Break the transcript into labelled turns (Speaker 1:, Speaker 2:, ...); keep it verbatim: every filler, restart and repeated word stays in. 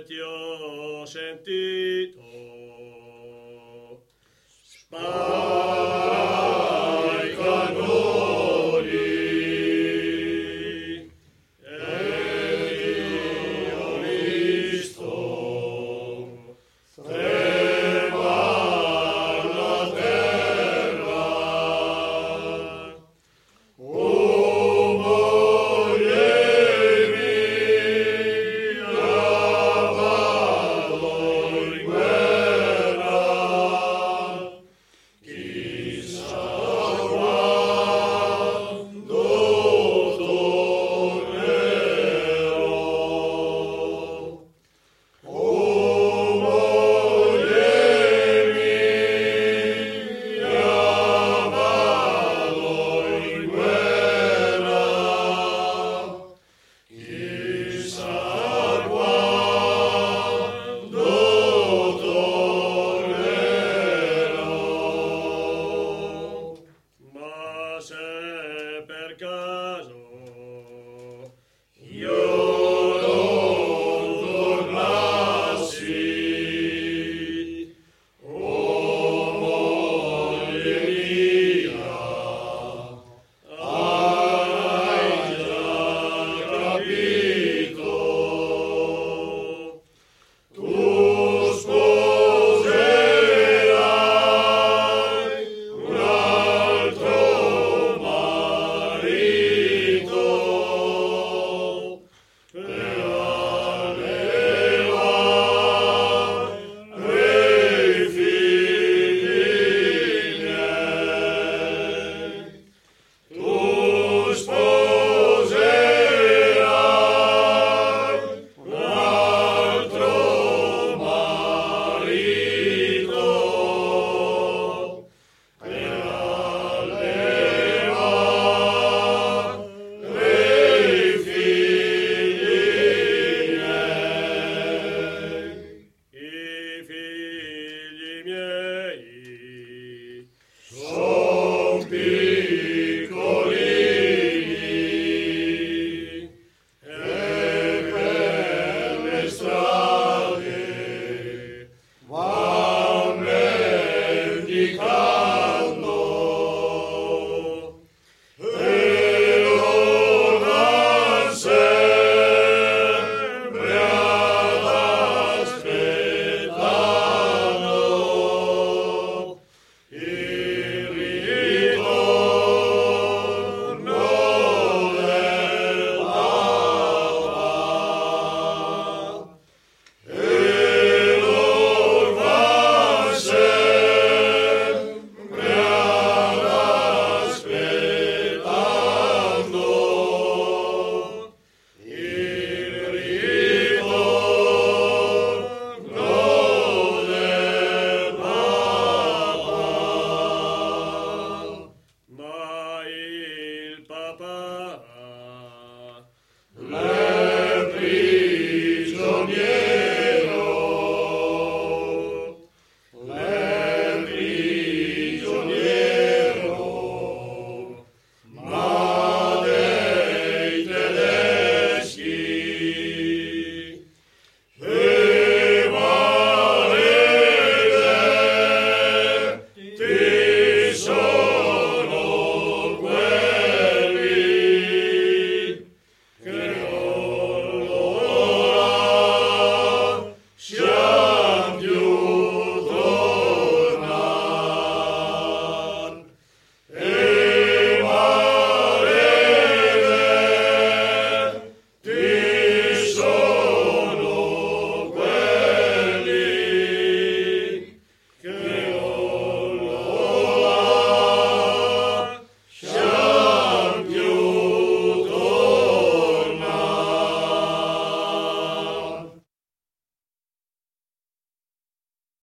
Speaker 1: ti ho sentito. Spara i cannoni e ti ho visto tremar la terra. O moglie mia, vado in guerra, chissà quando tornerò. O moglie mia, vado in guerra, chissà quando tornerò. Ma se per caso io non tornassi, o moglie mia, hai già capito, tu sposerai un altro marito per allevare i figli miei. Tu sposerai un altro marito per allevare i figli miei. I figli miei son piccolini e per le strade van mendicando e tornan sempre ad aspettando il ritorno del papà. E lor van sempre ad aspettando il ritorno del papà. Ma il papà l'è prigioniero